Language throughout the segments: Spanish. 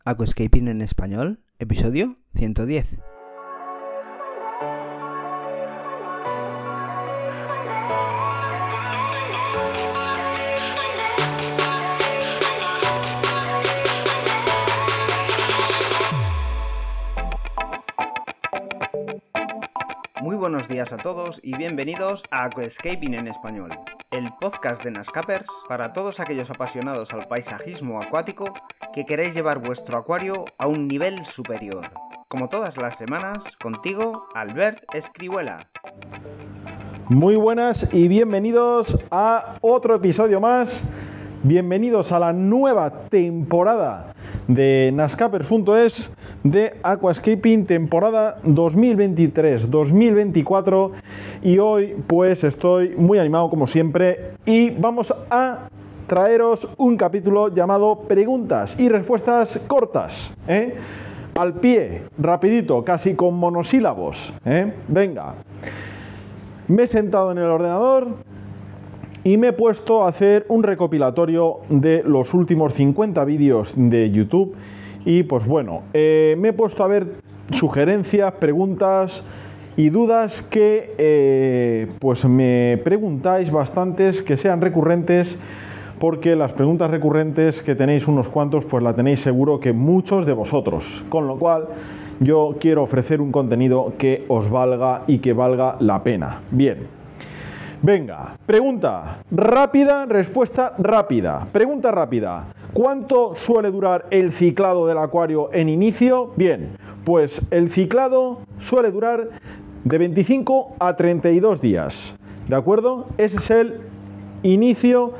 Aquascaping en español, episodio 110. Muy buenos días a todos y bienvenidos a Aquascaping en español, el podcast de Nascapers para todos aquellos apasionados al paisajismo acuático que queréis llevar vuestro acuario a un nivel superior. Como todas las semanas, contigo, Albert Escrihuela. Muy buenas y bienvenidos a otro episodio más. Bienvenidos a la nueva temporada de Nascapers.es de Aquascaping, temporada 2023-2024, y hoy pues estoy muy animado como siempre y vamos a traeros un capítulo llamado preguntas y respuestas cortas, al pie, rapidito, casi con monosílabos, Venga, me he sentado en el ordenador y me he puesto a hacer un recopilatorio de los últimos 50 vídeos de YouTube. Y pues bueno, me he puesto a ver sugerencias, preguntas y dudas que pues me preguntáis bastantes, que sean recurrentes, porque las preguntas recurrentes que tenéis unos cuantos, pues la tenéis seguro que muchos de vosotros. Con lo cual, yo quiero ofrecer un contenido que os valga y que valga la pena. Bien. Venga, pregunta rápida, respuesta rápida. Pregunta rápida. ¿Cuánto suele durar el ciclado del acuario en inicio? Bien, pues el ciclado suele durar de 25 a 32 días. ¿De acuerdo? Ese es el inicio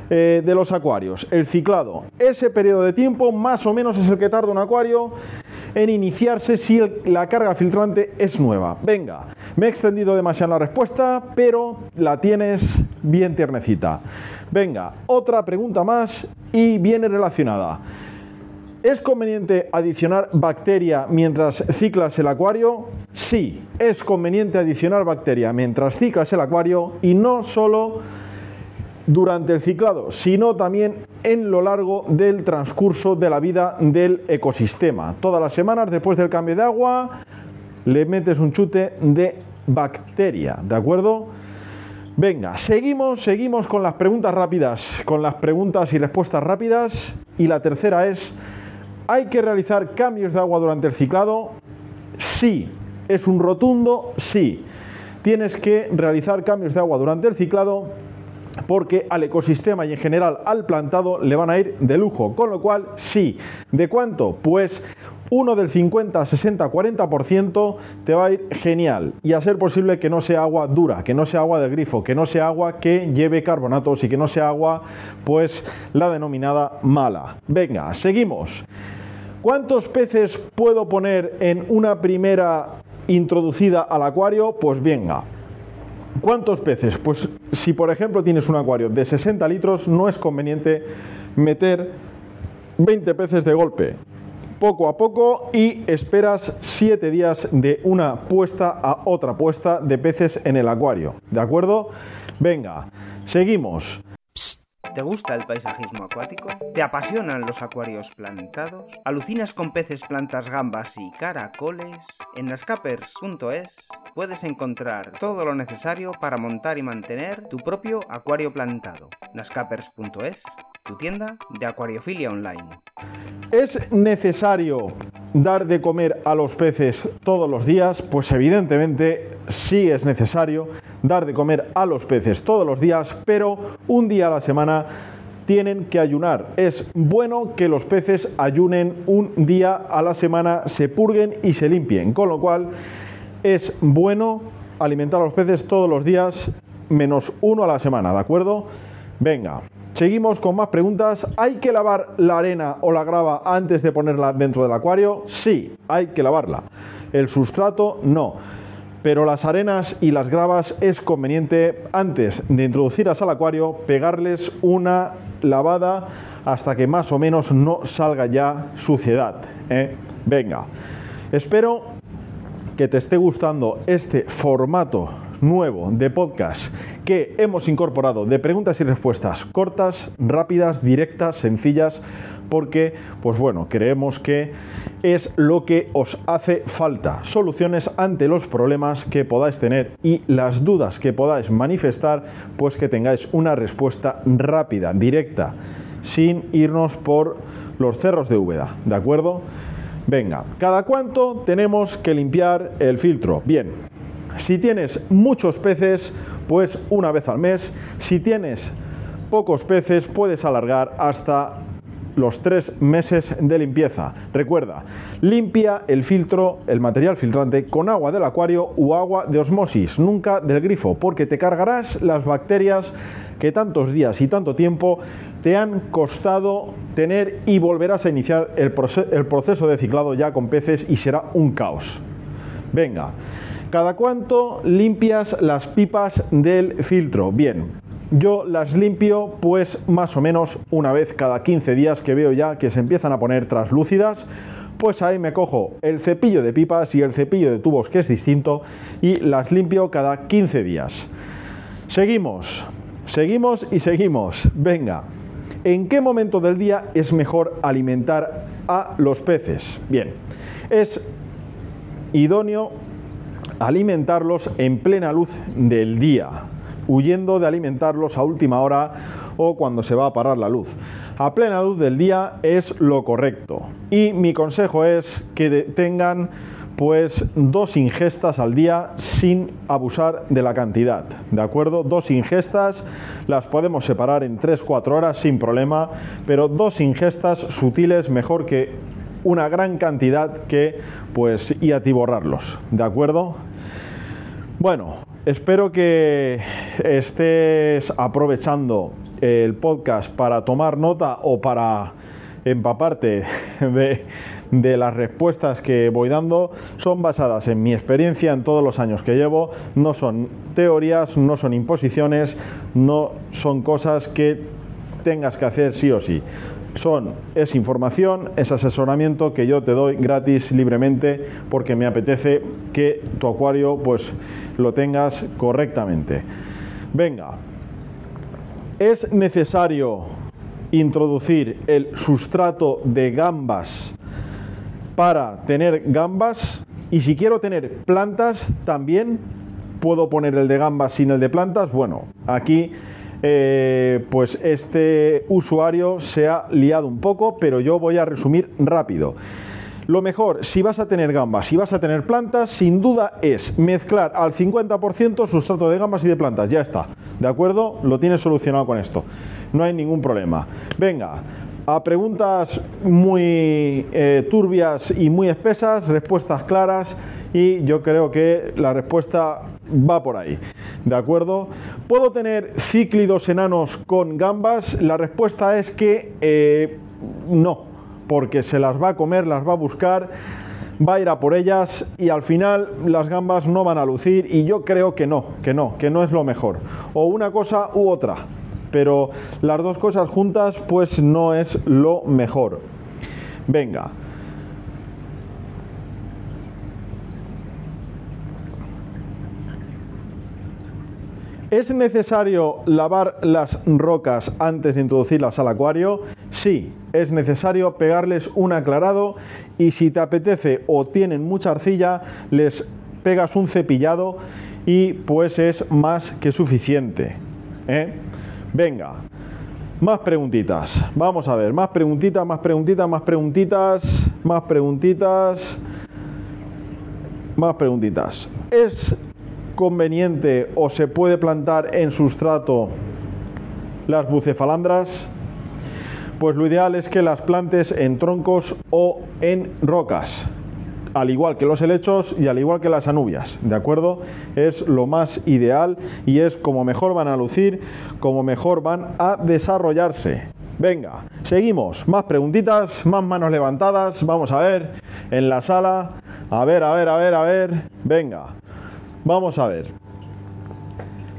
de los acuarios, el ciclado. Ese periodo de tiempo más o menos es el que tarda un acuario en iniciarse si la carga filtrante es nueva. Venga, me he extendido demasiado en la respuesta, pero la tienes bien tiernecita. Venga, otra pregunta más y viene relacionada. ¿Es conveniente adicionar bacteria mientras ciclas el acuario? Sí, es conveniente adicionar bacteria mientras ciclas el acuario, y no solo durante el ciclado, sino también en lo largo del transcurso de la vida del ecosistema. Todas las semanas, después del cambio de agua, le metes un chute de bacteria, ¿de acuerdo? Venga, seguimos con las preguntas rápidas, con las preguntas y respuestas rápidas. Y la tercera es: ¿hay que realizar cambios de agua durante el ciclado? Sí, es un rotundo sí. Tienes que realizar cambios de agua durante el ciclado, porque al ecosistema y en general al plantado le van a ir de lujo, con lo cual sí. ¿De cuánto? Pues uno del 50, 60, 40% te va a ir genial, y a ser posible que no sea agua dura, que no sea agua del grifo, que no sea agua que lleve carbonatos y que no sea agua, pues la denominada mala. Venga, seguimos. ¿Cuántos peces puedo poner en una primera introducida al acuario? Pues venga. ¿Cuántos peces? Pues si por ejemplo tienes un acuario de 60 litros, no es conveniente meter 20 peces de golpe. Poco a poco, y esperas 7 días de una puesta a otra puesta de peces en el acuario. ¿De acuerdo? Venga, seguimos. ¿Te gusta el paisajismo acuático? ¿Te apasionan los acuarios plantados? ¿Alucinas con peces, plantas, gambas y caracoles? En Nascapers.es puedes encontrar todo lo necesario para montar y mantener tu propio acuario plantado. Nascapers.es, tu tienda de acuariofilia online. ¿Es necesario dar de comer a los peces todos los días? Pues evidentemente sí es necesario dar de comer a los peces todos los días, pero un día a la semana tienen que ayunar. Es bueno que los peces ayunen un día a la semana, se purguen y se limpien, con lo cual es bueno alimentar a los peces todos los días, menos uno a la semana, ¿de acuerdo? Venga, seguimos con más preguntas. ¿Hay que lavar la arena o la grava antes de ponerla dentro del acuario? Sí, hay que lavarla. El sustrato no. Pero las arenas y las gravas es conveniente, antes de introducirlas al acuario, pegarles una lavada hasta que más o menos no salga ya suciedad, Venga, espero que te esté gustando este formato nuevo de podcast que hemos incorporado de preguntas y respuestas cortas, rápidas, directas, sencillas, porque, pues bueno, creemos que es lo que os hace falta. Soluciones ante los problemas que podáis tener y las dudas que podáis manifestar, pues que tengáis una respuesta rápida, directa, sin irnos por los cerros de Úbeda, ¿de acuerdo? Venga, ¿cada cuánto tenemos que limpiar el filtro? Bien, si tienes muchos peces, pues una vez al mes. Si tienes pocos peces, puedes alargar hasta los 3 meses de limpieza. Recuerda, limpia el filtro, el material filtrante, con agua del acuario o agua de osmosis, nunca del grifo, porque te cargarás las bacterias que tantos días y tanto tiempo te han costado tener y volverás a iniciar el proceso de ciclado ya con peces y será un caos. Venga, ¿cada cuánto limpias las pipas del filtro? Bien, yo las limpio pues más o menos una vez cada 15 días que veo ya que se empiezan a poner translúcidas. Pues ahí me cojo el cepillo de pipas y el cepillo de tubos, que es distinto, y las limpio cada 15 días. Seguimos y seguimos. Venga, ¿en qué momento del día es mejor alimentar a los peces? Bien, es idóneo alimentarlos en plena luz del día, huyendo de alimentarlos a última hora o cuando se va a parar la luz. A plena luz del día es lo correcto. Y mi consejo es que tengan pues 2 ingestas al día sin abusar de la cantidad, ¿de acuerdo? 2 ingestas las podemos separar en 3-4 horas sin problema, pero 2 ingestas sutiles mejor que una gran cantidad que pues y atiborrarlos, ¿de acuerdo? Bueno, espero que estés aprovechando el podcast para tomar nota o para empaparte de las respuestas que voy dando. Son basadas en mi experiencia en todos los años que llevo, no son teorías, no son imposiciones, no son cosas que tengas que hacer sí o sí. Es información, es asesoramiento que yo te doy gratis, libremente, porque me apetece que tu acuario pues lo tengas correctamente. Venga, es necesario introducir el sustrato de gambas para tener gambas, y si quiero tener plantas también puedo poner el de gambas sin el de plantas. Bueno, aquí pues este usuario se ha liado un poco, pero yo voy a resumir rápido. Lo mejor, si vas a tener gambas, si vas a tener plantas, sin duda es mezclar al 50% sustrato de gambas y de plantas. Ya está, ¿de acuerdo? Lo tienes solucionado con esto. No hay ningún problema. Venga, a preguntas muy turbias y muy espesas, respuestas claras, y yo creo que la respuesta va por ahí, ¿de acuerdo? ¿Puedo tener cíclidos enanos con gambas? La respuesta es que no, porque se las va a comer, las va a buscar, va a ir a por ellas y al final las gambas no van a lucir, y yo creo que no es lo mejor. O una cosa u otra, pero las dos cosas juntas pues no es lo mejor. Venga. ¿Es necesario lavar las rocas antes de introducirlas al acuario? Sí, es necesario pegarles un aclarado, y si te apetece o tienen mucha arcilla, les pegas un cepillado y pues es más que suficiente, ¿eh? Venga, más preguntitas. Vamos a ver, más preguntitas. ¿Es conveniente o se puede plantar en sustrato las bucefalandras? Pues lo ideal es que las plantes en troncos o en rocas, al igual que los helechos y al igual que las anubias, ¿de acuerdo? Es lo más ideal y es como mejor van a lucir, como mejor van a desarrollarse. Venga, seguimos. Más preguntitas, más manos levantadas. Vamos a ver en la sala. A ver. Venga. Vamos a ver.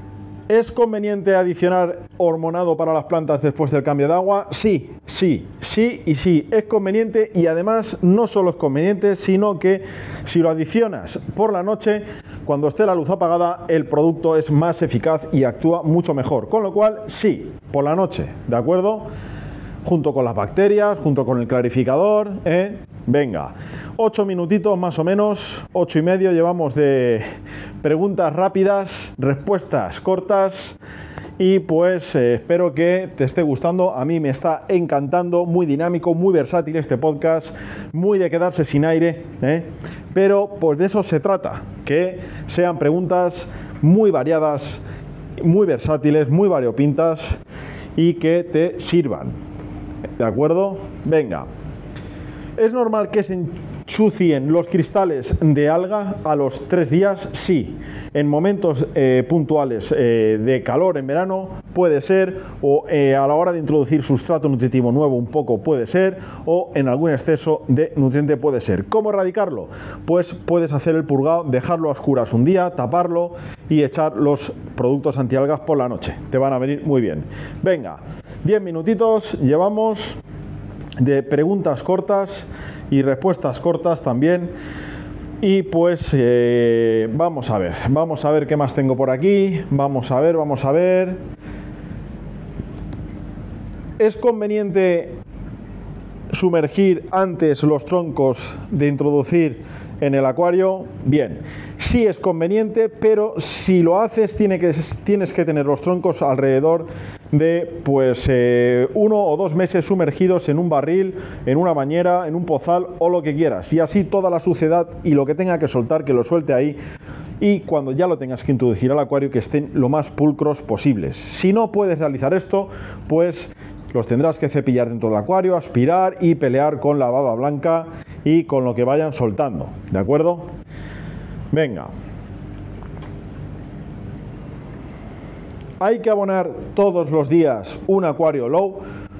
¿Es conveniente adicionar hormonado para las plantas después del cambio de agua? Sí, es conveniente, y además no solo es conveniente, sino que si lo adicionas por la noche, cuando esté la luz apagada, el producto es más eficaz y actúa mucho mejor. Con lo cual, sí, por la noche, ¿de acuerdo? Junto con las bacterias, junto con el clarificador, Venga, 8 minutitos más o menos, 8 y medio llevamos de preguntas rápidas, respuestas cortas, y pues espero que te esté gustando. A mí me está encantando, muy dinámico, muy versátil este podcast, muy de quedarse sin aire, pero pues de eso se trata, que sean preguntas muy variadas, muy versátiles, muy variopintas y que te sirvan. ¿De acuerdo? Venga. ¿Es normal que se ensucien los cristales de alga a los 3 días? Sí. En momentos puntuales de calor en verano puede ser, o a la hora de introducir sustrato nutritivo nuevo un poco puede ser, o en algún exceso de nutriente puede ser. ¿Cómo erradicarlo? Pues puedes hacer el purgado, dejarlo a oscuras un día, taparlo y echar los productos antialgas por la noche. Te van a venir muy bien. Venga, 10 minutitos llevamos de preguntas cortas y respuestas cortas también. Y pues vamos a ver qué más tengo por aquí. Vamos a ver. ¿Es conveniente sumergir antes los troncos de introducir en el acuario? Bien, sí es conveniente, pero si lo haces tienes que tener los troncos alrededor de 1 o 2 meses sumergidos en un barril, en una bañera, en un pozal o lo que quieras, y así toda la suciedad y lo que tenga que soltar, que lo suelte ahí, y cuando ya lo tengas que introducir al acuario, que estén lo más pulcros posibles. Si no puedes realizar esto, pues los tendrás que cepillar dentro del acuario, aspirar y pelear con la baba blanca y con lo que vayan soltando, ¿de acuerdo? Venga. ¿Hay que abonar todos los días un acuario low?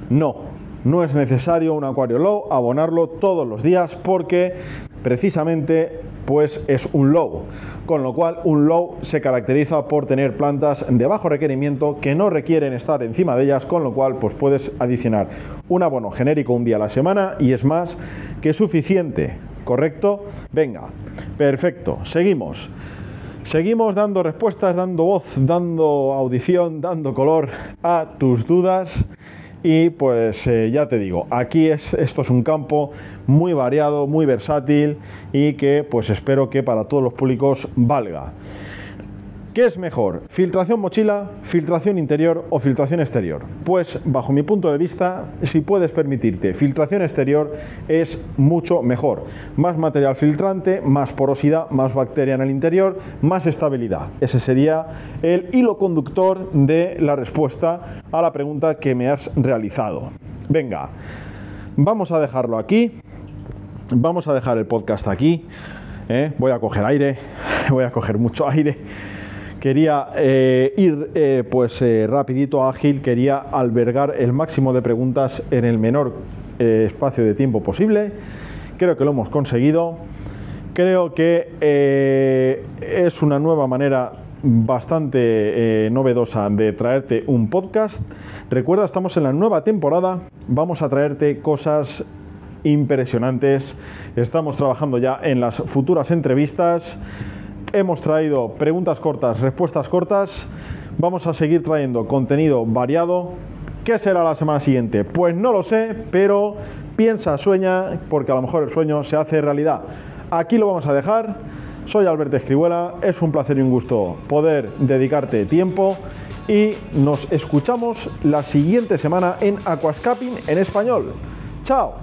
No es necesario un acuario low, abonarlo todos los días, porque precisamente pues es un low, con lo cual un low se caracteriza por tener plantas de bajo requerimiento que no requieren estar encima de ellas, con lo cual pues puedes adicionar un abono genérico un día a la semana y es más que suficiente, ¿correcto? Venga, perfecto, seguimos dando respuestas, dando voz, dando audición, dando color a tus dudas. Y pues ya te digo, aquí esto es un campo muy variado, muy versátil y que pues espero que para todos los públicos valga. ¿Qué es mejor? ¿Filtración mochila, filtración interior o filtración exterior? Pues bajo mi punto de vista, si puedes permitirte filtración exterior, es mucho mejor. Más material filtrante, más porosidad, más bacteria en el interior, más estabilidad. Ese sería el hilo conductor de la respuesta a la pregunta que me has realizado. Venga, vamos a dejarlo aquí. Vamos a dejar el podcast aquí. Voy a coger aire, voy a coger mucho aire. Quería ir rapidito, ágil, quería albergar el máximo de preguntas en el menor espacio de tiempo posible. Creo que lo hemos conseguido. Creo que es una nueva manera bastante novedosa de traerte un podcast. Recuerda, estamos en la nueva temporada. Vamos a traerte cosas impresionantes. Estamos trabajando ya en las futuras entrevistas. Hemos traído preguntas cortas, respuestas cortas. Vamos a seguir trayendo contenido variado. ¿Qué será la semana siguiente? Pues no lo sé, pero piensa, sueña, porque a lo mejor el sueño se hace realidad. Aquí lo vamos a dejar. Soy Alberto Escribuela. Es un placer y un gusto poder dedicarte tiempo. Y nos escuchamos la siguiente semana en Aquascaping en español. ¡Chao!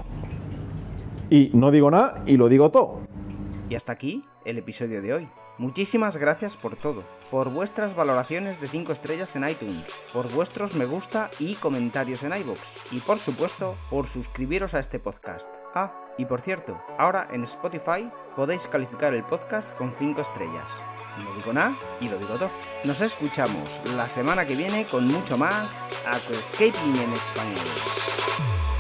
Y no digo nada y lo digo todo. Y hasta aquí el episodio de hoy. Muchísimas gracias por todo, por vuestras valoraciones de 5 estrellas en iTunes, por vuestros me gusta y comentarios en iVoox, y por supuesto, por suscribiros a este podcast. Ah, y por cierto, ahora en Spotify podéis calificar el podcast con 5 estrellas. No digo nada y lo digo todo. Nos escuchamos la semana que viene con mucho más Aquascaping en español.